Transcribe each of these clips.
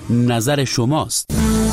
نظر شماست.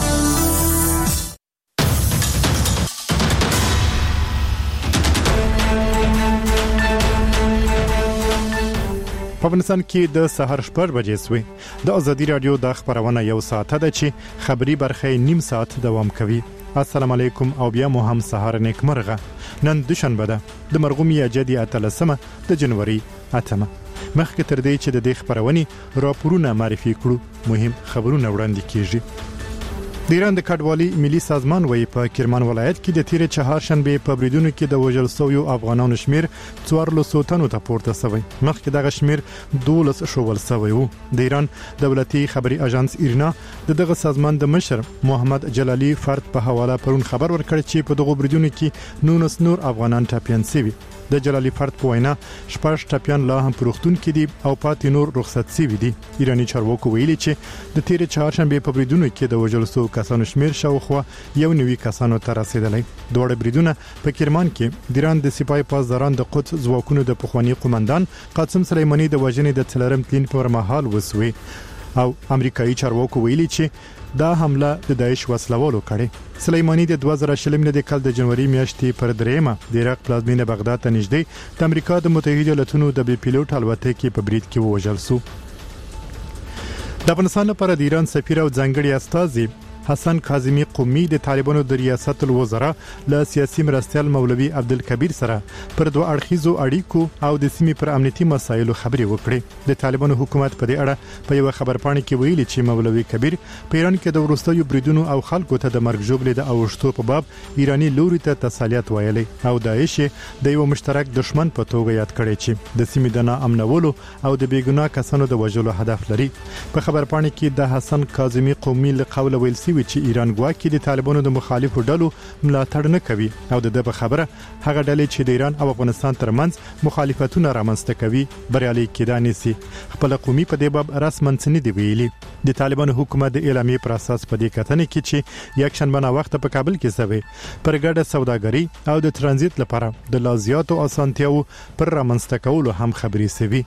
په افغانستان کې د سحر 8 بجې سوی د ازادي رادیو د خبرونه یو ساعت ده چې خبري برخه نیم ساعت دوام کوي. السلام علیکم او بیا مو هم سحر نیکمرغه. نن دوشنبه ده د مرغوم میاجدي 13 د جنوري 8. مخکې تر دې چې د دې خبرونې راپورونه معرفي کړو مهم خبرونه وړاندې کیږي. د ایران د کډوالي ملي سازمان وایي په کرمان ولایت کې د تیرې چهارشنبه په بریدونو کې د وژل شویو افغانانو شمیر 400 تنو ته پورته شوی. مخکې دغه شمیر 12 شوول شوی وو. د ایران دولتي خبري اژانس ایرنا دغه سازمان د مشر محمد جلالی فرد په حواله پرون خبر ورکړ چې په دغه بریدونو کې 19 نور افغانان ټاپیان شوي. د جلالی فرد په وینا شپږ ټاپیان لا هم پروختون کې دي او پاتې نور رخصت شوي دي. ایرانی چارواکو ویلي چې د تیرې چهارشنبه په بریدونو کې د وژل شویو کسانو شمیر شاوخوا 190 کسانو ته رسیدلی. دوه بریدونه په کرمان کې د ایران د سپاه پاسداران د قدس ځواکونو د پخوانی قومندان قاسم سلیمانی د وژنې د څلورم تلین پر مهال وسوي او امریکایي چارواکو ویلي چې دا حمله د داعش وسلوالو کړې. سلیمانی د 2020 د کال د جنوري میاشتې پر دریمه د عراق پلازمینه بغداد ته نږدې د امریکا د متحده ایالاتونو د بي پیلوټ الوتکې په برید کې ووژل شو. د افغانستان لپاره د ایران سفیر او ځانګړي استازي حسن کاظمی قومی د طالبانو د ریاست الوزرا له سیاسي مرستیال مولوي عبدالکبیر سره پر دوه اړخیزو اړیکو او د سیمې پر امنیتي مسایلو خبرې وکړې. د طالبانو حکومت په دې اړه په یو خبرپاڼه کې ویلي چې مولوي کبیر په ایران کې د وروستیو بریدونو او خلکو ته د مرګ ژوبلې د اوښتو په باب ایرانی لوري ته تسلیت ویلي او داعش د یو مشترک دشمن په توګه یاد کړی چې د سیمې د ناامنولو او د بیګناه کسانو د وژلو هدف لري. په خبرپاڼه کې د حسن کاظمی قومی له قوله ویل شوی چې ایران ګواکې د طالبانو د مخالفو ډلو ملاتړ نه کوي او د په خبره هغه ډلې چې د ایران او افغانستان ترمنځ مخالفتونه رامنځته کوي بریالي کېدای نشي. خپل قومي په دې باب رسماً څه دی ویلي. د طالبانو حکومت د اعلامیې پر اساس په دې کتنې کې چې یک شنبه نا وخت په کابل کې سوي پر ګډه سوداګري او د ترانزیت لپاره د لازیاتو اسانتیاو پر رامنځته کولو هم خبري سوي.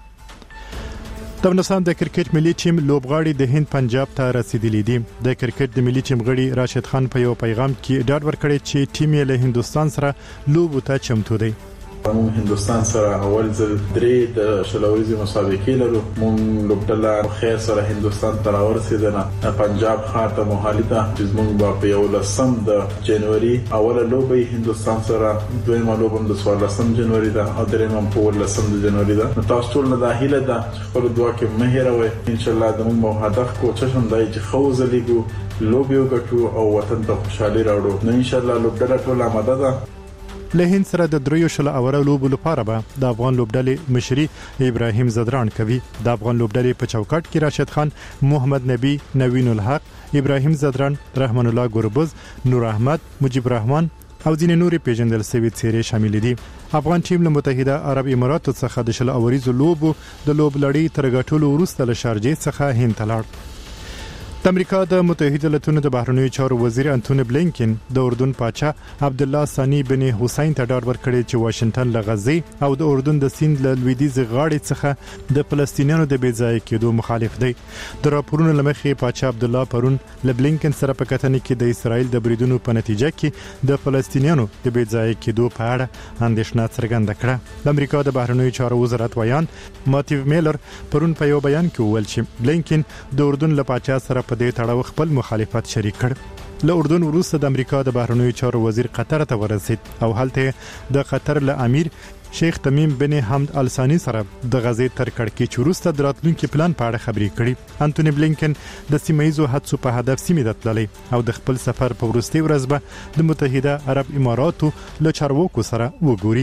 د افغانستان د کرکټ ملي ټیم لوبغاړي د هند پنجاب ته رسیدلی دي. د کرکټ د ملي ټیم غړي راشد خان په یو پیغام کې ډاډ ورکړی چې ټیم یې له هندستان سره لوبو ته چمتو دی. مون هندستان سره اول ځل درې د شلوريزي مسابقې لرو. مون لوبډله خیر سره هندستان ته راورسېدنه پنجاب ښار ته مهالیته چې موږ په 11 د جنوري اوله لوبه هندستان سره دویمه لوبه د 14 جنوري ده او درېمه په 14 د جنوري ده. تاسو ټول نه داخله ده خپل دعا کې مهیروي ان شاء الله د موږ هدف کوشش هم دی چې خوځلېګو لوبي وګټو او وطن ته خوشحالي راوړو. نو ان شاء الله لوبډله ټول آماده ده. له هند سره د دریو شله اوره لوبو لپاره به د افغان لوبډلې مشري ابراهیم زدران کوي. د افغان لوبډلې په چوکاټ کې راشد خان، محمد نبی، نوین الحق، ابراهیم زدران، رحمان الله ګوربز، نور احمد، مجيب الرحمن او ځینې نورې پیژندل شوي څیرې شامل دي. افغان ټیم له متحده عرب اماراتو څخه د شله اوریزو لوبو د لوبلړۍ تر غټولو وروسته له شارجې څخه هند ته لاړ. د امریکا د متحده ایالاتونو د بهرنیو چارو وزیر انټونی بلینکن د اردن پاچا عبد الله ثانی بن حسین ته ډاډ ورکړی چې واشنگټن له غزې او د اردن د سیند له لویدیځ غاړې څخه د فلسطینیانو د بېځایه کېدو مخالف دی. د راپورونو لمخې پاچا عبد الله پرون له بلینکن سره په کتنې کې د اسرایل د بریدونو په نتیجه کې د فلسطینیانو د بېځایه کېدو په اړه اندېښنه څرګنده کړه. د امریکا د بهرنیو چارو وزارت ویان ماتیو میلر پرون په یو بیان کې وویل چې بلینکن د اردن له پاچا سره په دې تړاو خپل مخالفت شریک کړ. له اردن وروسته د امریکا د بهرنیو چارو وزیر قطر ته ورسید او هلته د قطر له امیر شیخ تمیم بن حمد الثانی سره د غزې تر کړکېچ وروسته د راتلونکي پلان په اړه خبرې کړې. انټونی بلینکن د سیمایزو حادثو په هدف سیمې ته تللی او د خپل سفر په وروستي ورځ به د متحده عرب اماراتو له چارواکو سره وګوري.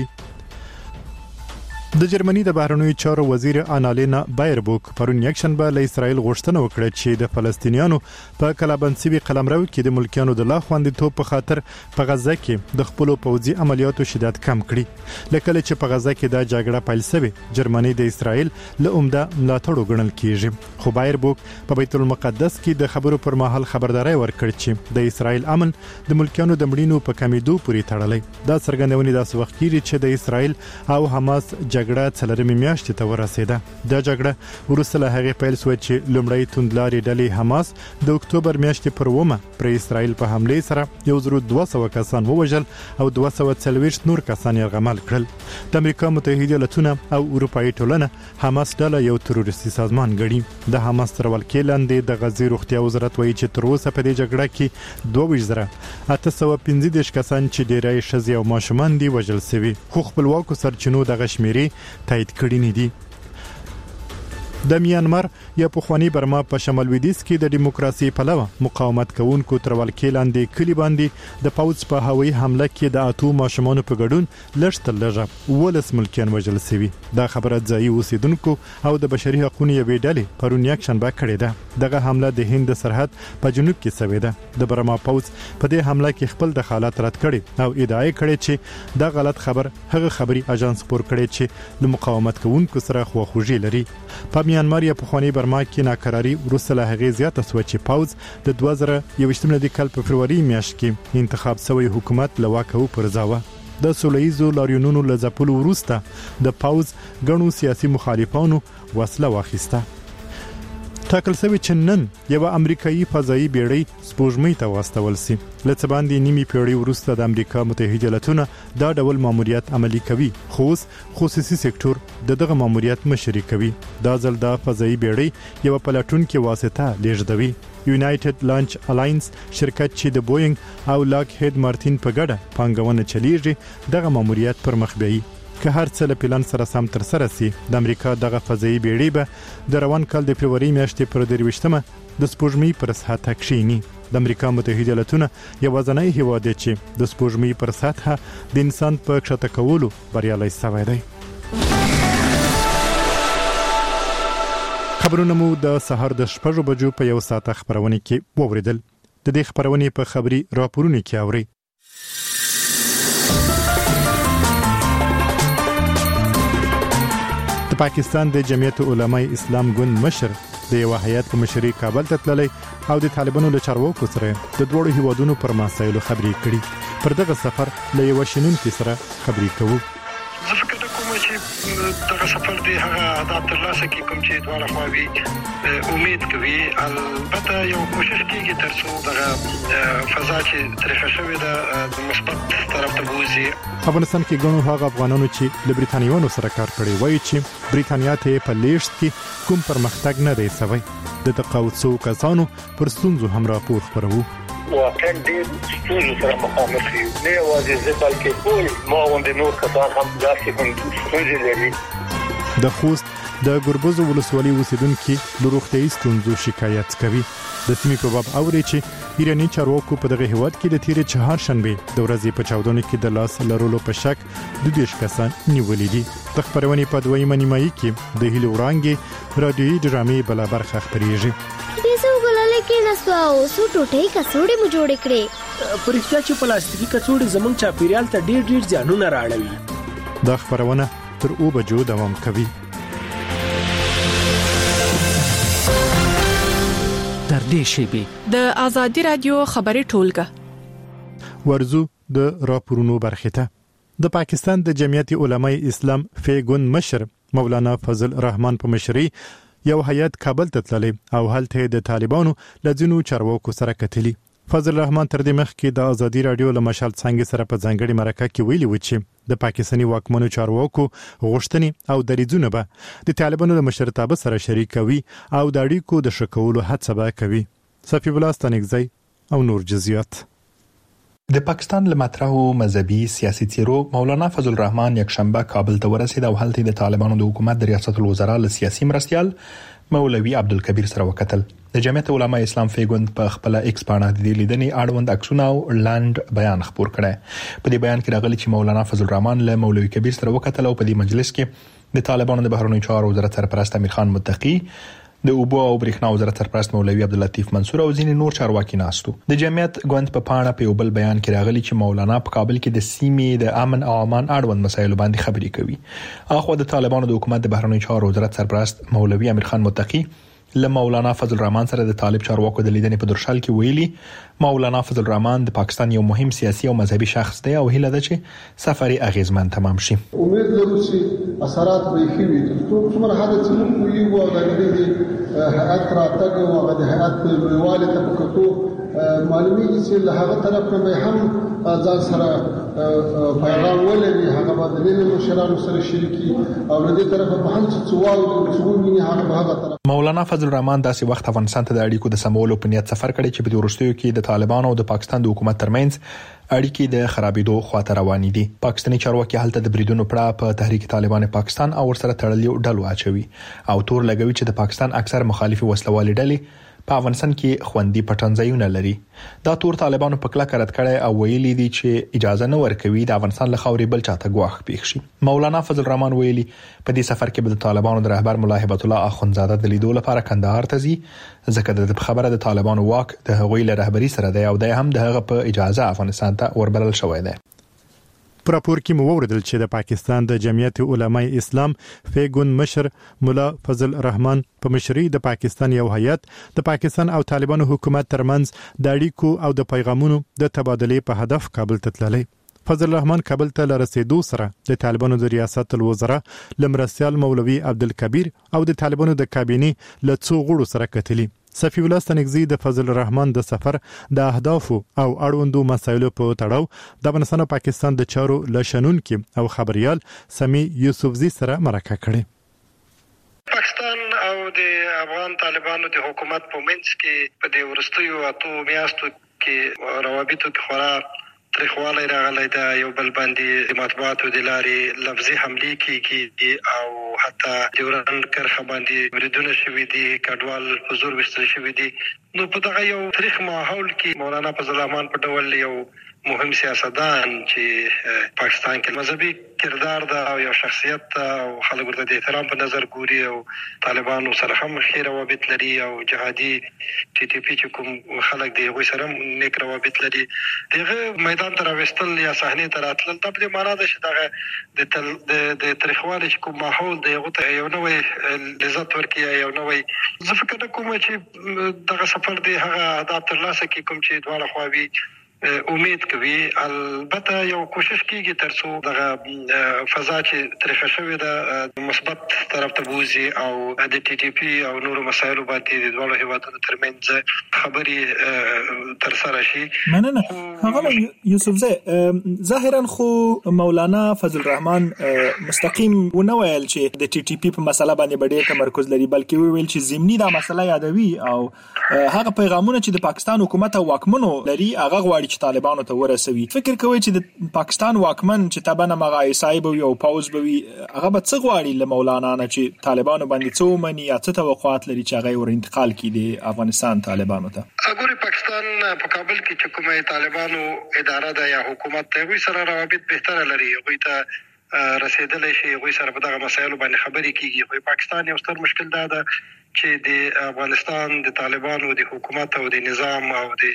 د جرمني د بهرنیو چارو وزیر انالینا بایربوک پرون یکشنبه له اسرایل غوښتنه وکړه چې د فلسطینیانو په کلابندسي قلمرو کې د ملکیانو د لا خوندیتوب په خاطر په غزه کې د خپل پوځي عملیاتو شدت کم کړي. لکه چې په غزه کې د جګړه پیل شوه جرمني د اسرایل له عمده ملاتړ غنل کیږي. خو بایربوک په بیت المقدس کې د خبرو پر مهال خبرداري ورکړ چې د اسرایل امن د ملکیانو د مړینو په کمیدو پورې تړلی. دا څرګندونه داسې وخت کیږي چې د اسرایل او حماس جګړه څلورمې میاشتې ته ورسېده. دا جګړه وروسته له هغې پیل شوه چې لومړی توندلارې ډلې حماس د اکتوبر میاشتې پر 8 پر اسرائیل په حمله سره 1200 کسان ووژل او 240 نور کسان یرغمل کړل. د امریکا متحده ایالاتونه او اروپאי ټولنه حماس ډله یو تروریستي سازمان ګڼي. د حماس تر ولکې لاندې د غزې روغتیا وزارت وایي چې تر اوسه په دې جګړه کې 22,815 کسان چې ډیری ښځې او ماشومان دي وژل شوي، خو خپلواکو سرچینو دغه شمیرې تایید کړي نه دي. د میانمار یا پخوانی برما په شمال لویدیځ کې د دیموکراسي پلوه مقاومت کوونکو تر ولکې لاندې کلی باندې د پوځ په هوایي حمله کې د اتو ماشومانو په ګډون لږ تر لږه 12 ملکیان وژل شوي. دا خبره ځایي اوسیدونکو او د بشري حقوقو یوې ډلې پرون یکشنبه کړې ده. دغه حمله د هند سرحد په جنوب کې شوې ده. د برما پوځ په دې حمله کې خپل دخالت رد کړي او ادعا کړې چې دا غلط خبر هغه خبري اژانس پور کړي چې د مقاومت کوونکو سره خواخوږي لري. په میانمار یا پخوانی برما کې ناکراری وروسته له هغې زیاته شوه چې پوځ د 2021 کال په فروری میاشت کې انتخاب شوی حکومت له واکه وپرځاوه. د سولهییزو لاریونونو له ځپلو وروسته د پوځ ګڼو سیاسي مخالفانو وسله واخیسته. ټاکل شوی چې نن یو امریکایي فضایي بیړۍ سپوږمۍ ته واستول شي. له څه باندې نیمه پیړۍ وروسته د امریکا متحده ایالاتونه دا ډول ماموریت عملي کوي، خو خصوصي سکتور دغه ماموریت مشري کوي. دا ځل د فضایي بیړۍ یو پلاتونکو واسطه لیږدوي. یونایټډ لانچ الاینس شرکت چې د بوینګ او لاک هید مارټین په ګډه پانګونه چلیږي دغه ماموریت پر مخ بیایي. که هر څه له پلان سره سم تر سره سي، د امریکا دغه فضایي بیړۍ به د روان کال د فروری میاشتې پر 23مه د سپوږمۍ پر سطح کښینی. د امریکا متحده ایالاتونه یوازینی هیواد دی چې د سپوږمۍ پر سطح د انسان په کښته کولو بریالي شوی دی. خبرونه مو د سهار د 6 بجو په یو ساعت خبرونه کې ووریدل. د دې خبرونه په خبري راپورونه کې اوري. پاکستان د جمعیت علماء اسلام ګوند مشر د یو هیئت په مشرۍ کابل ته تللی او د طالبانو له چارواکو سره د دوړو هیوادونو پر مسایلو خبرې کړي. پر دغه سفر له یو شنونکي سره خبرې کوو. چې دغه سفر دی هغه اهداف ترلاسه کوي کوم چې دواړه خواوې امید کوي. البته یو کوشش کیږي ترڅو دغه فضا چې طرحه شوې ده د مثبت طرف ته بوځي. افغانستان کې ګڼو هغه افغانانو چې د بریتانیایانو سره کار کړی وایي چې بریتانیا ته په لیست کې کوم پرمختګ نه دی شوی. د تقاعد کسانو پر ستونزو هم راپور خپروو. واقعا ډېر ستونزو سره مخامخ یو. نه یوازې زه بلکې ټول ما غوندې نور کسان هم داسې ستونزې لري. د خوست د ګربز ولسوالۍ اوسیدونکو د روغتیايي ستونزو شکایت کوي. د سیمې په باب اوري چې ایرانی چارواکو په دغه هیواد کې د تیر چهارشنبه د ورځې په 14 کې د لاس لرلو په شک 22 کسان نیولې دي. د خبرونې په دویمه نیمایي کې د هیلو ورانګي رادیوي ډرامې بل برخه خبريږي. دې څو ګلالې کې نسواو سو ټوټې کڅوړې مو جوړ کړې. پرېښه چې پلاستیکي کڅوړې زمونږ چاپیریال ته ډېر ځانونه راړوي. دا خبرونه تر 2 بجو دوام کوي. تر دې شیبې د ازادي رادیو خبري ټولګه ورزو د راپورونو برخه ته. د پاکستان د جمعیت علماء اسلام فیګون مشر مولانا فضل الرحمن په مشرۍ یو هیئت کابل ته تللی او هلته د طالبانو لځینو چارواکو سره کتلی. فضل الرحمن تر دې مخکې د ازادي رادیو له مشال څنګه سره په ځانګړي مرکه کې ویلي و چې د پاکستاني واکمنو چارواکو غوښتنې او دریځونه به د طالبانو له مشرتابه سره شریکوي او د اړیکو د شکولو هڅه به کوي. صفی الله ستنګزی او نور جزئیات. د پاکستان له مطرحو مذهبي سیاسي تیرو مولانا فضل الرحمن یکشنبه کابل ته ورسید او هلته د طالبانو د حکومت د ریاست الوزرا له سیاسي مرستيال مولوي عبدالکبیر سره وکتل. د جمعیت علماء اسلام فیګوند په خپل ایکس باندې د لیدنې اړوند عکسونه او لاند بیان خبر کړي. په دې بیان کې راغلي چې مولانا فضل الرحمن له مولوي کبیر سره وکتل او په دې مجلس کې د طالبانو د بهرنیو چارو وزارت سرپرست امیر خان متقی، د اوبو او برېښنا وزارت سرپرست مولوي عبداللطیف منصور او ځینې نور چارواکي ناستو. د جمعیت ګوند په پاڼه په بل بیان کې راغلي چې مولانا په کابل کې د سیمې د امن او امان اړوند مسایلو باندې خبرې کوي. اخو د طالبانو د حکومت د بهرنیو چارو وزارت سرپرست مولوي امیر خان متقی له مولانا فضل الرحمن سره د طالب چارواکو د لیدنې په درشل کې ویلي مولانا فضل الرحمن د پاکستان یو مهم سیاسي او مذهبي شخص دی او هیله ده چې سفر اغیزمن تمام شي. امید لرو چې اثرات به وي څومره حد چې موږ یو او د دې هيئت راتګ او د هيئت لویواله طبقاتو معلومي چې له هغه طرف نه به هم ځان سره پیغام ولري هغه باندې له مشرانو سره شریکي او له دې طرفه په هم چې څوال څومره هغه طرف. مولانا فضل الرحمن داسې وخت افغانستان ته د اړیکو د سمولو په نیت سفر کړی چې په وروستیو کې د طالبانو او د پاکستان د حکومت ترمنځ اړیکې د خرابېدو خواته روانې دي. پاکستاني چارواکي هلته د بریدونو پړه په تحریک طالبان پاکستان او ورسره تړلې ډلو اچوي او تور لګوي چې د پاکستان اکثر مخالفي وسلوالې ډلې په افغانستان کې خوندي پټنځایونه لري. دا تور طالبانو په کلک رد کړي او ویلي دي چې اجازه نه ورکوي د افغانستان له خاورې بل چاته ګواښ پېښ شي. مولانا فضل الرحمن ویلي په دې سفر کې به د طالبانو د رهبر مولا هبت الله اخونزاده د لیدو لپاره کندهار ته ځي ځکه د خبره د طالبانو واک د هغوی له رهبری سره دی او د هم د هغه په اجازه افغانستان ته وربلل شوی دی. په راپور کې مو وویل چې د پاکستان د جمعیت علماء اسلام فیګون مشر مولا فضل الرحمن په مشرۍ د پاکستان یو هیئت د پاکستان او طالبانو حکومت ترمنځ د اړیکو او د پیغامونو د تبادلې په هدف کابل ته تللی. فضل الرحمن کابل ته لرسېدو سره د طالبانو د ریاست الوزرا لمرسیال مولوي عبدالکبیر او د طالبانو د کابینې له څو غړو سره کتلی. صفی الله ستنګزی د فضل الرحمن د سفر د اهداف او اړوندو مسایلو په تړاو د افغانستان او پاکستان د چارو لشنونکو او خبريال سمي یوسفزی سره مرکه کړي. پاکستان او د افغان طالبانو د حکومت په منځ کې په دې ورستیو اتو میاشتو کې روابطو کې خورا تریخوالی راغلی دا یو بل باندې د مطبوعاتو د لارې لفظي حملې کیږي او حتی ډیورنډ کرښه باندې بریدونه شوي دي، کډوال په زور ویستل شوي دي. نو په دغه یو تاریخ ماحول کې مولانا فضل الرحمن په ډول یو مهم سیاستدان چې پاکستان کې مذهبي کردار دا او یو شخصیت او خلک ورته د احترام په نظر ګوري او طالبانو سره هم ښه روابط لري او جهادي ټي ټي پی چې کوم خلک دی هغوی سره نیک روابط لري. دغه میدان ته راوستل یا صحنې ته راتلل دا په دې معنا ده چې دغه د تاریخوالي چې کوم ماحول دی هغه ته یو نوی لذت ورکړي، یو نوی زه فکر کوم چې دغه سفر دی هغه اهداف ترلاسه کړي کوم چې دواړه خواوې امید کوي. البته یو کوشش کیږي ترڅو دغه فضا چې ترخه شوې ده مثبت طرف ته بوزي او د ټي ټي پی او نورو مسایلو باندې د دوه هیوادونو ترمنځ خبري تر سره شي. مننه. هغه یوسفزی ظاهرا خو مولانا فضل الرحمن مستقیم ونه ویل چې د ټي ټي پی په مسله باندې ډېر تمرکز لري، بلکې ویل چې ضمني دا مسله یادوي او هغه پیغامونه چې د پاکستان حکومت او واکمنو لري هغه غواړي چې طالبانو ته ورسوي. فکر کوي چې د پاکستان واکمن چې تبانه مغای صاحب او پاوز بوي هغه به څه غواړي له مولانا نه چې طالبانو باندې څو منی یا څه توقعات لري چې هغه ور انتقال کړي افغانستان طالبانو ته. اګوري پاکستان په کابل کې چې کومه طالبانو اداره ده یا حکومت ته وي سره روابط بهتره لري، هغه ته رسیدلې شي، هغه سره په دغه مسایلو باندې خبرې کیږي. خو پاکستان یو ستر مشکل ده چې د افغانستان د طالبانو د حکومت او د نظام او د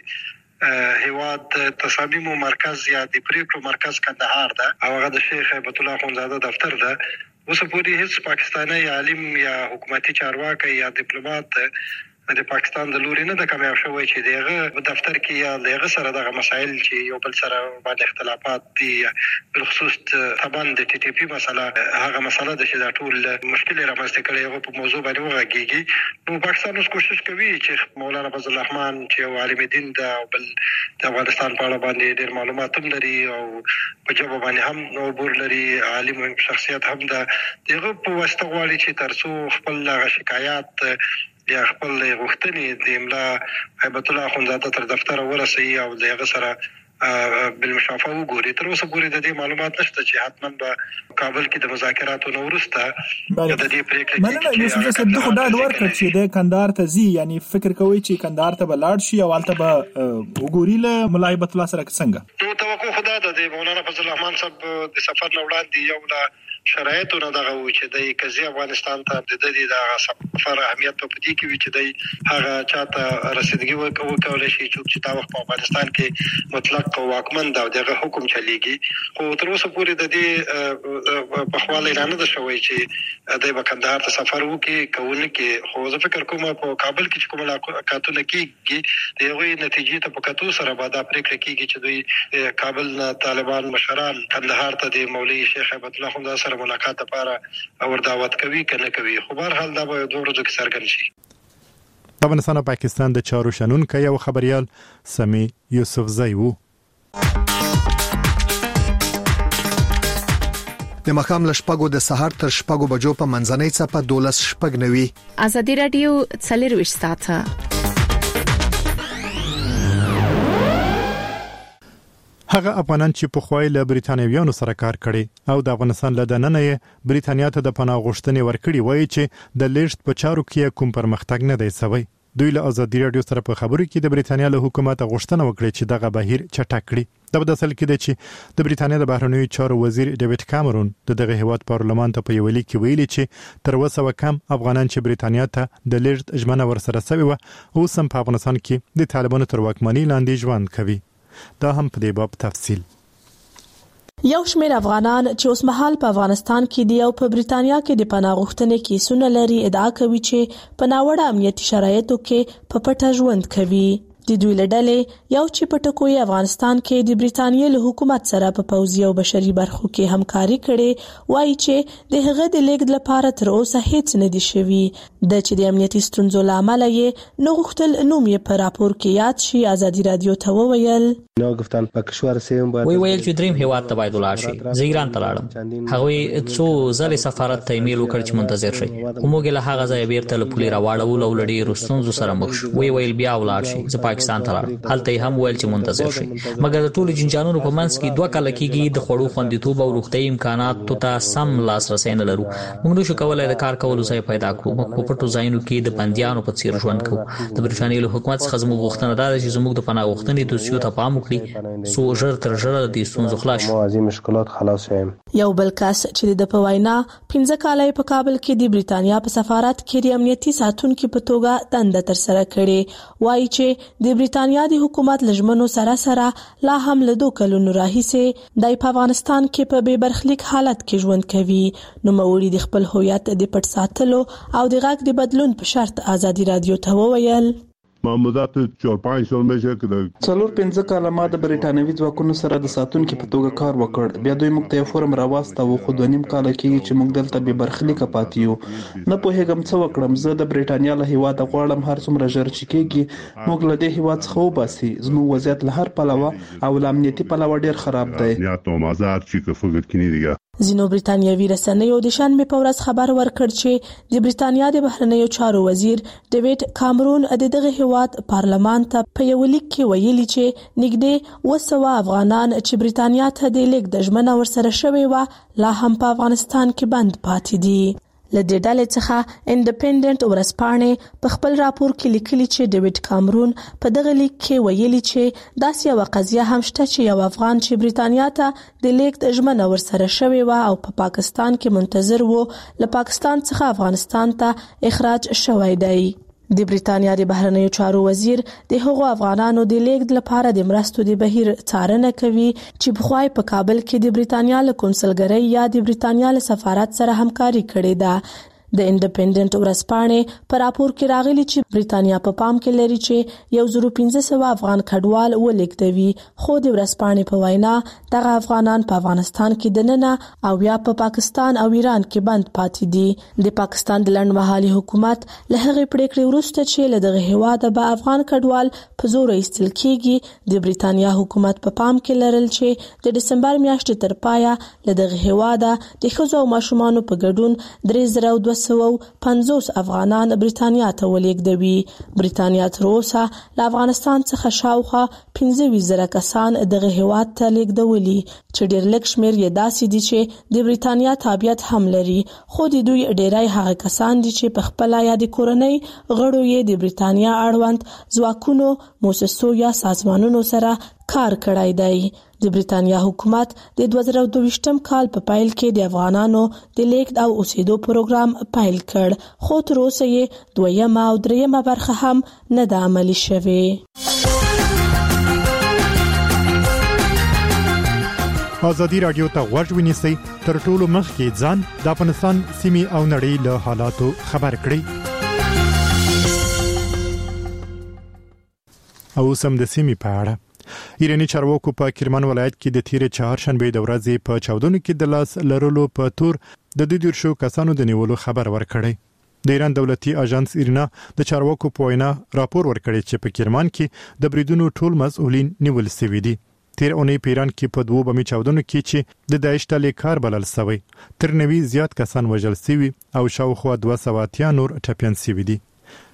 هیواد تصامیمو مرکز یا د پریکړو مرکز کندهار ده او هغه د شیخ هبت الله اخونزاده دفتر ده. اوس پورې هیڅ پاکستاني عالم یا حکومتي چارواکي یا ډیپلوماټ د پاکستان د لوري نه د کامیاب شوی چې دغه دفتر کې یا دغه سره دغه مسایل چې یو بل سره باندې اختلافات دي بالخصوص طبعا د ټي ټي پی مسله هغه مسله د چې دا ټول مشکل رامنځته کړي هغه په موضوع باندې وغږیږي. نو پاکستان اوس کوشش کوي چې مولانا فضل الرحمن چې یو عالم دین ده او بل د افغانستان په اړه باندې ډېر معلومات هم لري او په جواب باندې هم نوبور لري، عالم شخصیت هم ده، دغه په واسطه غواړي چې ترڅو خپل شکایات یا خپل غوښتنې د املا هبت الله اخونزاده تر دفتر ورسي او دغه سره بالمشافه وګوري. تر اوسه پورې د دې معلومات نشته چې حتما به کابل کې د مذاکراتو نو وروسته د دې پریکړې کې یوسف صاحب د خدای ورکړ چې د کندهار ته ځي، یعنی فکر کوي چې کندهار ته بلاړ شي او البته به وګوري له مولا هبت الله سره څنګه. نو توقع خدای د مولانا فضل الرحمن صاحب د سفر نه وړاندې یو لا شرایطو نه دغه و چې د قضیه افغانستان ته د دې د سفر اهمیت په دې کې وی چې د هغه چاته رسیدګي وکولای شي چې دا وخت په افغانستان کې مطلق واکمن دا دغه حکم چلیږي. خو تر اوسه پورې د دې په خواله اعلان نه شوی چې د کندهار ته سفر وکړي کوونه کې. خو زه فکر کوم په کابل کې کوم ملاقاتونه کیږي دغه نتیجې ته په کتو سره بعد پریکړه کیږي چې دوی کابل نه طالبان مشران کندهار ته د مولوي شیخ هبت الله اخونزاده سره ملاقات لپاره ور دعوت کوي کنه کوي خو بهر حال دا به دوه ورځې کې څرګند شي. افغانستان او پاکستان د چارو شنونکو یو خبريال سمي یوسفزی وو. د مخام لشپګو د سحر تر شپګو بجو په منځنۍ څپه 12 شپګ نوي. ازادي رادیو 24 ساعته. هغه افغانان چې په خوای له بریتانیایانو سره کار کړي او د افغانستان له دننه بریتانیا ته د پناه غوښتنې ورکړي وایي چې د لیست په چارو کې کوم پرمختګ نه دی شوی. دوی له ازادي رادیو سره په خبرو کې د بریتانیا له حکومت غوښتنه وکړه چې دغه بهیر چټک کړي. د بداسل کې د چې د بریتانیا د بهرنیو چارو وزیر ډیوډ کامرون دغه هیواد پارلمان ته په یو لیک کې ویلي چې تر اوسه کم افغانان چې بریتانیا ته د لیست ژمنه ورسره سوي و او سم په افغانستان کې د طالبانو تر واکمنۍ لاندې ژوند کوي. دا هم په دې باب تفصیل. یو شمېر افغانان چې اوس مهال په افغانستان کې دي او په بریتانیا کې د پناه غوښتنې کیسونه لري ادعا کوي چې په ناوړه امنیتي شرایطو کې په پټه ژوند کوي. د دوی لړلې یو چې په ټکوي افغانستان کې د بریتانیا له حکومت سره په پوځي او بشري برخو کې همکاري کړي وایي چې د هغه د لیږد لپاره تر اوسه هیڅ نه دي شوي. د چې د امنیتي ستونزو لامل یې نو غوښتل نوم یې په راپور کې یاد شي. ازادي رادیو ته وویل وی ویل چې دریم هیواد ته باید ولاړ شي. زه ایران ته لاړم. هغوی څو ځلې سفارت ته ایمیل وکړ چې منتظر شي. موږ له هغه ځایه بیرته له پولې راوړو او لړۍ ستونزو سره مخ شو. وی ویل بیا ولاړ شي. زه پاکستان ته لاړم. هلته هم ویل چې منتظر شي. مګر د ټولو جنجالونو په منځ کې 2 کال کېږي د خوړو خوندیتوب او روغتي امکاناتو ته سم لاسرسي نه لرو. موږ نشو کولای د کار کولو ځای پیدا کړو. موږ په پټو ځایونو کې د بنديانو په څیر ژوند کوو. د بریټانیا له حکومت څخه زموږ غوښتنه ده چې زموږ د پناه غوښتنې دوسیو ته پام وکړي سو ژر تر ژره د ستونزو خلاص شي. یو بل کس چې د په وینا 15 کال په کابل کې د بریتانیا په سفارت کې د امنیتي ساتونکو په توګه دنده تر سره کړې وایي چې د بریتانیا د حکومت لجمنو سره لا هم له 2 کلونو راهیسې د افغانستان کې په بې برخلیک حالت کې ژوند کوي. نو موري د خپل هویت د پټ ساتلو او د غږ د بدلون په شرط ازادي رادیو ته وویل معمودات 4-5 سال مشه کې څلور 15 کاله ما د بریټانوي ځواکونو سره د ساتونکو په توګه کار وکړ. بیا دوی موږ ته فورم راوسته او خو 2.5 کال کېږي چې موږ دلته به برخلیک پاتې یو. نه پوهېږم څه وکړم. زه د بریټانیا له هیواد غواړم هر څومره ژر چې کېږي موږ له دې هیواد څخه وباسي. زموږ وضعیت له هر پلوه او امنیتي پلوه ډیر خراب دی. یا ته مازار چې فکر کینی دی. ځینو بریتانیاوي رسنیو د شنبه په ورځ خبر ورکړ چې د بریتانیا د بهرنیو چارو وزیر ډیوډ کامرون دغه هیواد پارلمان ته په یو لیک کې ویلي چې نږدې 200 افغانان چې بریتانیا ته د لیک د ژمنه ورسره شوی و لا هم په افغانستان کې بند پاتې دي. لدې ډلې څخه انډیپندنت ورسپانې په خپل راپور کې لیکلي چې ډیوډ کامرون په دغه لیک کې ویلي چې داسې یو قضیه هم شته چې یو افغان چې بریتانیا ته د لیک د ژمنه ورسره شوی و او په پاکستان کې منتظر و له پاکستان څخه افغانستان ته اخراج شوی دی. د بریتانیا د بهرنیو چارو وزیر د هغو افغانانو د لیږد لپاره د مرستو د بهیر څارنه کوي چې بخوای په کابل کې د بریتانیا له کونسلګرۍ یا د بریتانیا له سفارت سره همکاري کړې ده. د انډیپندنت ورسپانې په راپور کې راغلي چې بریتانیا په پام کې لري چې 1500 افغان کډوال ولیږدوي. خو د ورسپانې په وینا دغه افغانان په افغانستان کې دننه او یا په پاکستان او ایران کې بند پاتې دي. د پاکستان د لنډمهالي حکومت له هغې پریکړې وروسته چې له دغه هیواده به افغان کډوال په زور ایستل کیږي د بریتانیا حکومت په پام کې لرل چې د دسمبر میاشتې تر پایه له دغه هیواده د ښځو او ماشومانو په ګډون 3250 افغانان بریتانیا ته ولیږدوي. بریتانیا تر اوسه له افغانستان څخه شاوخوا 15,000 کسان دغه هیواد ته لیږدولي چې ډېر لږ شمېر یې داسې دي چې د بریتانیا تابعیت هم لري. خو د دوی ډېری هغه کسان دي چې په خپل یا د کورنۍ غړو یې د بریتانیا اړوند ځواکونو، موسسو یا سازمانونو سره کار کړی دی. د بریتانیا حکومت د 2022 کال په پایل کې د افغانانو د لیږد او اوسېدو پروګرام پیل کړ، خو تر اوسه یې 2م او 3م برخه هم نه ده عملي شوې. ازادي رادیو ته غوږ ونیسئ، تر ټولو مخکې ځان د افغانستان سیمې او نړۍ له حالاتو خبر کړئ. او سم د سیمې په اړه ایرانی چارواکو په کرمان ولایت کې د تیر چهارشنبه د ورځې په چاودنو کې د لاس لرلو په تور د 2 کسانو د نیولو خبر ورکړی. د ایران دولتي اژانس ایرنا د چارواکو په وینا راپور ورکړی چې په کرمان کې د بریدونو ټول مسؤلین نیول شوي دي. تیر اونۍ په ایران کې په 2 بمي چاودنو کې چې د داعش ډلې کار بلل شوی تر 90 زیات کسان وژل شوي او شاوخوا 200 نور ټپيان شوي دي.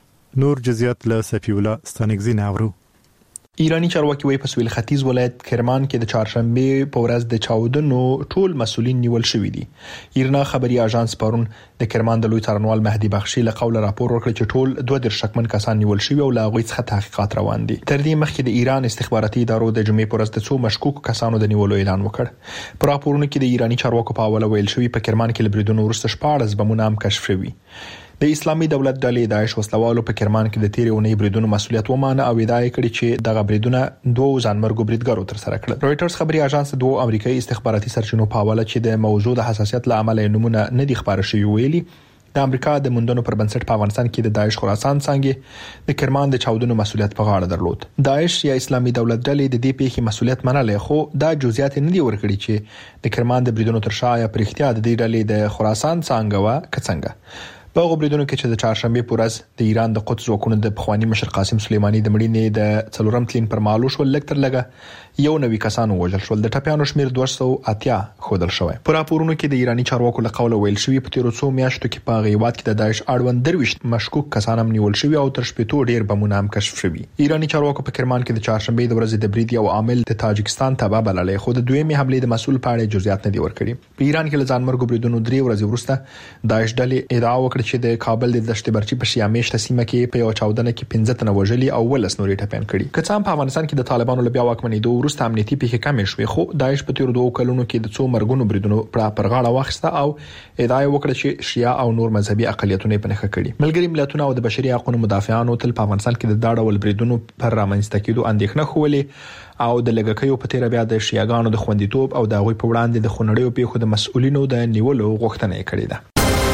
نور جزئیات له صفی الله ستانګزین اورو. ایرانی چارواکي وایي په سویل ختیځ ولایت کرمان کې د چهارشنبه په ورځ د چاودنو ټول مسؤلین نیول شوي دي. ایرنا خبري اژانس پرون د کرمان د لوی څارنوال مهدي بخشي له قوله راپور ورکړ چې ټول 2 شکمن کسان نیول شوي او لا غوي څخه تحقیقات روان دي. تر دې مخکې د ایران استخباراتي ادارو د جمعې پر ورځ د 2 مشکوک کسانو د نیولو اعلان وکړ. پر راپورونو کې د ایرانی چارواکو په حواله ویل شوی په کرمان کې لبریدونو ورسته 14 بمونه هم کشف شوي. د اسلامي دولت ډلې داعش وسلوالو په کرمان کې د تیر اونۍ بریدونو مسؤلیت ومانه او ادعا کړې چې دغه بریدونه 2 ځانمرګو بریدګرو تر سره کړل. رويټرز خبري اژانس 2 امریکایي استخباراتي سرچینو په حواله چې د موضوع د حساسیت له امله نمونه نه دي خبره شوی ویلي د امریکا د مندونو پر بنسټ په افغانستان کې د داعش خراسان څنګه د کرمان د چاودنو مسؤلیت په غاړه درلود. داعش یا اسلامي دولت ډلې د دې پیښې مسؤلیت منلې خو دا جزئیات نه دي ورکړي چې د کرمان د بریدونو تر شا یا پر اختیار د دې ډلې د خراسان څنګه وا کڅنګه. په غوړېدونکو کې چې د چهارشنبه په ورځ د ایران د قدس وکونو د پخوانی مشر قاسم سلیمانی د مړینې د څلورم تلین پر مالو شو لکتر لګه 90 کسانو وژل شول. د ټپيانو شمیر 280 خودل شوی. په راپورونو کې د ایرانی چارواکو له قوله ویل شوی په تیرو 2 میاشتو کې په غیبات کې د داعش اړوند 23 مشکوک کسان هم نیول شوی او تر شپږ ډیر بمونه هم کشف شوی. ایرانی چارواکو په کرمان کې د چهارشنبه د ورځې د برید یو عامل د تاجکستان تبع بللې خو د دویمه حمله د مسؤل په اړه جزئیات نه دی ورکړي. په ایران کې ځانمرګو بریدونو 3 ورځې وروسته داعش ډلې ادعا وکړه چې د کابل د دشت برچی په شیامیش تسمه کې په یو چاودنه کې 15 تنه وژلي او ولس نورې ټپيان کړي. کڅام په افغانستان کې د طالبانو له بیا واکمنۍ دوه وروسته امنیتي پیښې کمې شوې خو داعش په تیر 2 کلونو کې د 2 مرګونو بریدونو پر غاړه واخیسته او ادعا وکړه چې شیعه او نور مذهبي اقلیتونه په نخښه کړي. ملګری ملتونه او د بشري حقوقو مدافعانو تل په افغانستان کې د داړه ول بریدونو پر رامنځته کېدو اندېښنه خولې او د لګکیو په تیر بیا د شیعاګانو د خوندیتوب او د غوي په وړاندې د خونړیو پیښو د مسؤلینو د نیولو غوښتنه کړې ده.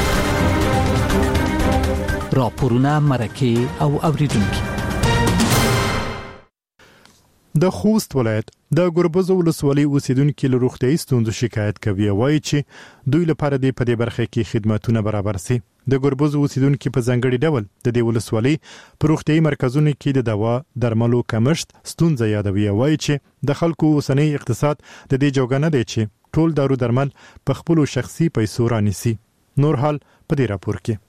راپورونه مرکه او اوریدونکو. د خوست ولایت د ګربز ولسوالۍ اوسیدونکو له روغتیايي ستونزو شکایت کوي وایي چې دوی لپاره د په دې برخه کې خدماتونه برابر سي. د ګربز اوسیدونکو په ځانګړي ډول د دې ولسوالۍ په روغتیايي مرکزونو کې د دوا درملو کمښت ستونزه یادوي وایي چې د خلکو اوسنۍ اقتصاد د دې جوګه نه دی چې ټول دارو درمل په خپل شخصي پیسو رانیسي. نور حال په دې راپور کې.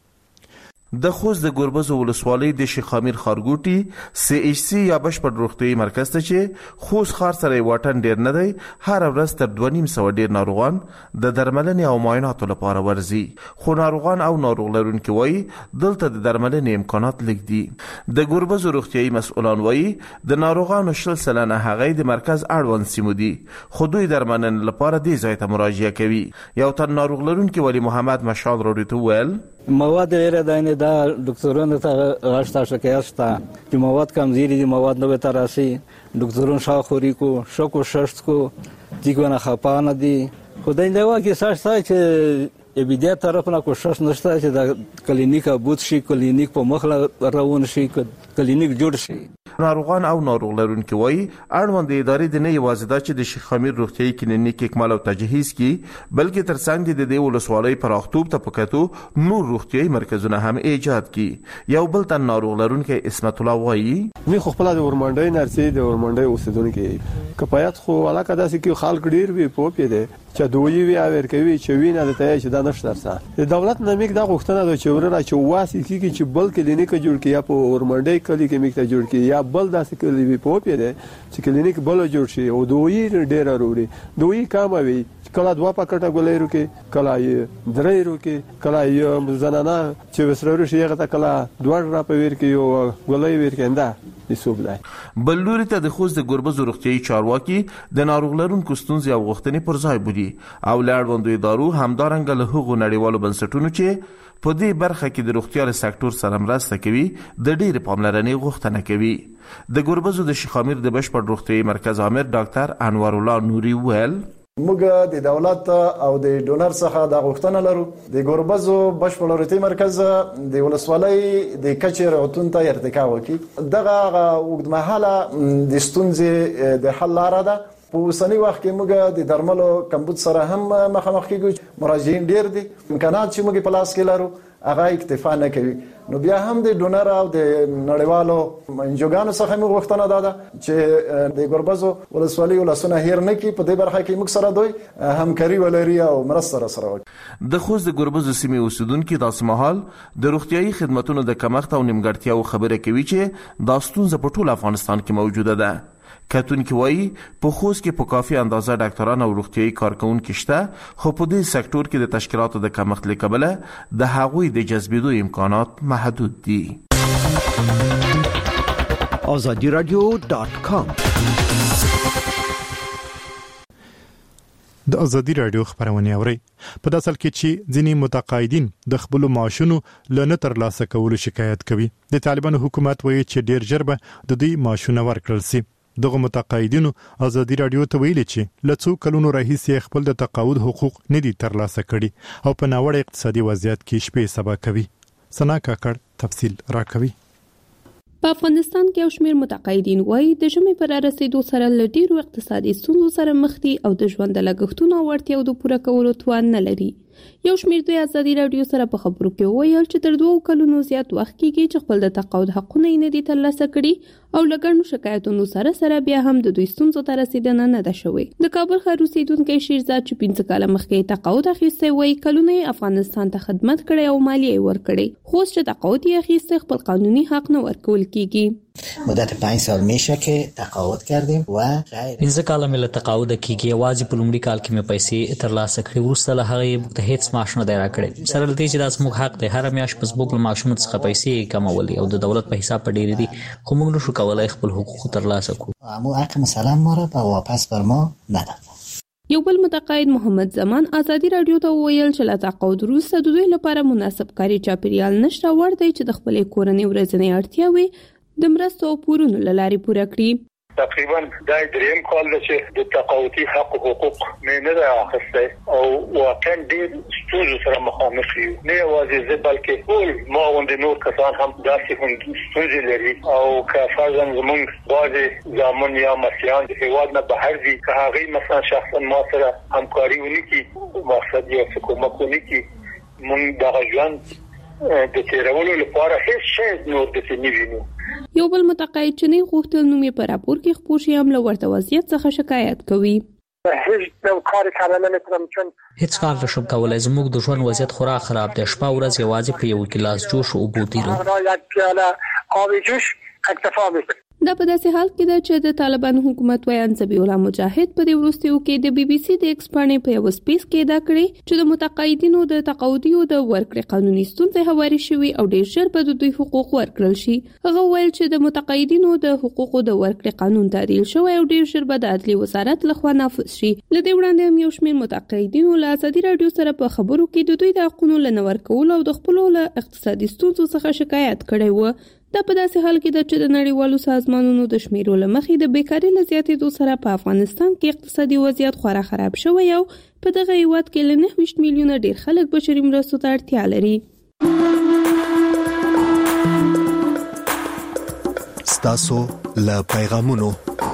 د خوست د ګربز ولسوالۍ د شیخ امیر خارګوټي سی ایچ سی یا بشپړ روغتیايي مرکز ته چې خوست ښار سره واټن ډیر نه دی هر ورځ تر 2.5 ډیر ناروغان د درملنې او معایناتو لپاره ورځي خو ناروغان او ناروغ لرونکي وایي دلته د درملنې امکانات لږ دي. د ګربز روغتیايي مسؤلان وایي د ناروغانو 60% هغه د مرکز اړوند سیمو دي خو دوی درملنې لپاره دې ځای ته مراجعه کوي. یو تن ناروغ لرونکي ولی محمد مشال راډیو ته ویل مواد لري دا دکتورانو ته غاښتا شکایت شته چې مواد کمزوري دي مواد نو به تراسي دکتورون شاخوري کو شکو ششت کو دیګونه خپانه دي خدای دې واکه ساش چې بیا طرف نه کوشش نشته چې د کلینیک بوت شي کلینیک په مخله روان شي کلینیک جوړ شي. ناروغان او ناروغ لرونکي وایي اړوند ادارې د نه یوازې دا چې د شیخ امیر روغتیايي کلینیک اکمال او تجهیز کی بلکې ترڅنګ د دې ولسوالۍ پراختوب ته پکاتو نور روغتیايي مرکزونه هم ایجاد کی. یو بل تن ناروغ لرونکي اسمت الله وایي وی خو خپل د ورمنډي نرسي د ورمنډي اوسیدونکو کفایت خو علاقه داسې کې خلک ډیر وی پوپې دي چې دوی وی اور کوي چې وینه د ته چې دا نشته سره د دولت نمیک دا غوښتنه ده چې ورنه چې واسي کې چې بل کلینیک جوړ کړي یا په ورمنډي کلی کې میکته جوړ کړي یا بل داسې کلی وی پوپې دي چې کلینیک بل جوړ شي او دوی ډیر وروړي دوی کام وي کله دوا پکټه ګولې روکي کله یې درې روکي کله یې زنانه چې وسرور شي هغه کله دوړ را پویر کې یو ګولې ور کېنده بل لوري ته د خوست د ګربز روغتیايي چارواکي د ناروغ لرونکو ستونزې او غوښتنې پر ځای بودي او لاړوندوي دارو همدارنګه له هغو نړیوالو بنسټونو چې په دې برخه کې د روغتیا سکتور سره مرسته کوي د ډېر پاملرنې غوښتنه کوي. د ګربز د شیخ امیر د بشپړ روغتیايي مرکز امیر ډاکټر انور الله نوري ویل موږ د دولت او د ډونر څخه د غوښتنه لرو د ګوربزو بشپړ روغتي مرکز د ولسوالۍ د کچې رعایتون ته ارتقا وکړي. دغه اوږدمهاله د ستونزې د حل لاره ده. په اوسنی وخت کې موږ د درملو کمبود سره هم مخامخ کیږو. مراجعین ډیر دي، امکانات چې موږ په لاس کې لرو هغه اکتفا نه کوي. نو بیا هم د ډونر او د نړیوالو انجوګانو څخه موږ غوښتنه ده چې د ګوربزو ولسوالۍ ولسونه هیر نه کی. په دې برخه کې موږ سره دوی همکاري ولري او مرسته سره وکړي. د خوست د ګوربزو سیمې اوسیدونکو د اسمحال د روغتيایي خدماتو د کمښت او نیمګړتیاو خبره کوي چې دا ستونزه په ټول افغانستان کې موجوده ده. کتونکي وایي په خوست کې په کافي اندازه ډاکټران او روغتيایي کارکونکي شته، خو په دې سکتور کې د تشکیلاتو د کمښت له کبله د هغوی د جذبېدو امکانات محدود دي. azadiradio.com د ازادي رادیو خبرونه اوري. په داسل کې چې ځینی متقاعدین د خپل معاشونو لنه تر لاسه کولو شکایت کوي. د طالبانو حکومت وایي چې ډیر ژر به د دې معاشونه ورکړل شي. دغه متقاعدینو ازادي رادیو ته ویلي چې لڅو کلونو راهیسې خپل د تقاعد حقوق نه دي ترلاسه کړي او په ناوړه اقتصادي وضعیت کې شپې سبا کوي. سنا کاکړ تفصیل راکوي. په افغانستان کې یو شمېر متقاعدین وایي د ژمي پر رسیدو سره له ډیرو اقتصادي ستونزو سره مخ دي او د ژوند د لګښتونو او اړتیاو د پوره کولو توان نه لري. یو شمېر دوی ازادي رادیو سره په خبرو کې وویل چې تر 2 کلونو زیات وخت کېږي چې خپل د تقاعد حقونه یې نه دي ترلاسه کړي او لګڼو شکایتونو سره بیا هم د دوی ستونزو ته رسیدنه نه ده شوې. د کابل ښار اوسیدونکی شیرزاد چې 15 کاله مخکې تقاعد اخیستی وایي کلونه افغانستان ته خدمت کړی او مالیه یې ورکړې، خو چې تقاعد یې اخیستی خپل قانوني حق نه ورکول کیږي. مدت 5 سال میشه که تقاعد کردیم و 15 کاله مل تقاعد کیږي. یوازې په لومړي کال کې مې پیسې ترلاسه کړې، وروسته له هغه ته هیڅ معاش نه دی راکړی. سره لدې چې دا زموږ حق دی، هر میاشت په زموږ له معاشونو څخه پیسې کمولې او د دولت په حساب په ډېرې دي، خو موږ نشو کولای خپل حقوق ترلاسه کړو. مو حق مسلم ما را په واپس بر ما نداد. یو بل متقاعد محمد زمان ازادي رادیو ته ویل چې له تقاعد وروسته د دوی لپاره مناسب کاري چاپیریال نشته، ور دی چې د خپلې کورنۍ ورځنۍ اړتیاوې د مرستو او پورونو له لارې پوره کړي. تقریبا دا دریم کال چې د تقاعدي حق او حقوق مې نه ده اخیستی او واقعا ډېر ستونزو سره مخامخ یو. نه یوازې زه بلکې ټول ما غوندې نور کسان هم داسې هم ستونزې لري او که فرضاً زموږ بعضې زامن یا مسیحیان د هېواد نه بهر دي، که هغوی مثلا شخصا ما سره همکاري ونه کړي، مقصد یو څه کومک ونه کړي، موږ دغه ژوند د تېرولو لپاره هیڅ شی نور داسې نه وینو. یو بل متقاعد چې نه غوښتل نوم یې په راپور کې خپور شي هم له ورته وضعیت څخه شکایت کوي. هیڅ کار نشم کولای، زموږ د ژوند وضعیت خورا خراب دی. شپه ورځ یوازې په یو ګیلاس جوش او اوبو تیرو. دا په داسې حال کې ده چې د طالبان حکومت وایي ذبیح الله مجاهد په دې وروستیو کې د بي بي سي د ایکسپانې په یو سپیس کې دا کړی چې د متقاعدینو د تقاعدیو د ورکړې قانوني ستونزې هواري شوي او ډېر ژر به د دوی حقوق ورکړل شي. هغه ویل چې د متقاعدینو د حقوقو د ورکړې قانون تعدیل شوی او ډېر ژر به د عدلي وزارت لخوا نافذ شي. له دې وړاندې هم یو شمېر متقاعدینو له ازادي رادیو سره په خبرو کې د دوی د حقونو له نه ورکولو او د خپلو له اقتصادي ستونزو څخه شکایت کړی و. دا په داسې حال کې ده چې د نړیوالو سازمانونو د شمیرو له مخې د بیکارۍ له زیاتېدو سره په افغانستان کې اقتصادي وضعیت خورا خراب شوی او په دغه هیواد کې له 29 میلیونه ډېر خلک بشري مرستو ته اړتیا لري. ستاسو له پیغامونو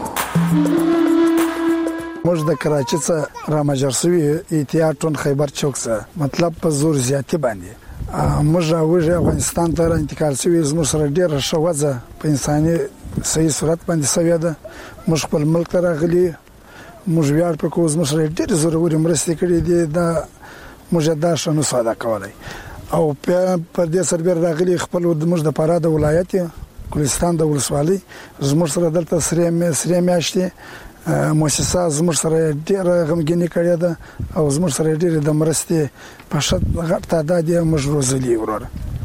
موږ د کراچۍ څخه رامجر شوي احتیاطون خیبر چوک څخه مطلب په زور زیاتې باندې موږ راوځي افغانستان ته انتقال شوی، زموږ سره ډیره شوځه په انساني صحیح صورت باندې سوي ده. موږ خپل ملک ته راغلي، موږ ویاړ په کوم زموږ سره ډیره ضروري مرستې کړې دي، دا موږ دا شنو ساده کولای او په دې سربېر راغلي خپل موږ د فراه د ولایت ګلستان د ولسوالۍ زموږ سره دلته سره میاشتې مؤسسه زموږ سره ډیره غمګینی کړې ده او زموږ سره ډیره د مرستې په شت غټ تعداد یې موږ روزلي وروره.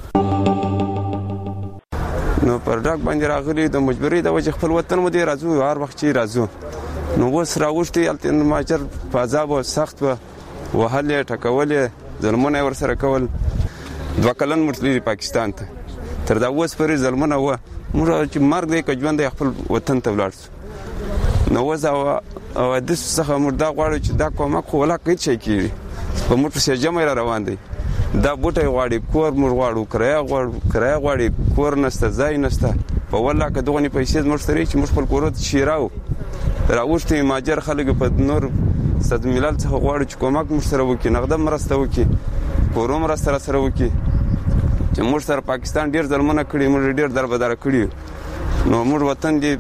نو پر ډاک باندې راغلي د مجبورۍ د وجه خپل وطن مو دی راځو، هر وخت چې راځو نو اوس راوښتي الته ماجر په عذاب او سخت وهلې ټکولې ظلمونه ورسره کول. 2 کلن مرتلی پاکستان ته تر دا اوس پرې ظلمونه و موږ چې مرګ دی که ژوند دی خپل وطن ته ولاړ شو. نو وځه او د څخه موږ دا غواړو چې دا کومک خو ولا کوي چې کیږي په موټر سیجم روان دی دا بوټي غواړي کور موږ غواړو کرایه غواړي کور نشته ځای نشته په ولا که دغه پیسې موږ سره چې موږ خپل کورو ته شیراو راوښتي ماجر خلک په نور صد ملل څخه غواړي چې کومک موږ سره وکړي نقد مرسته وکړي کورو مرسته سره وکړي چې موږ سره پاکستان ډیر ظلمونه کړی موږ ډیر دربدار کړی نو موږ وطن دی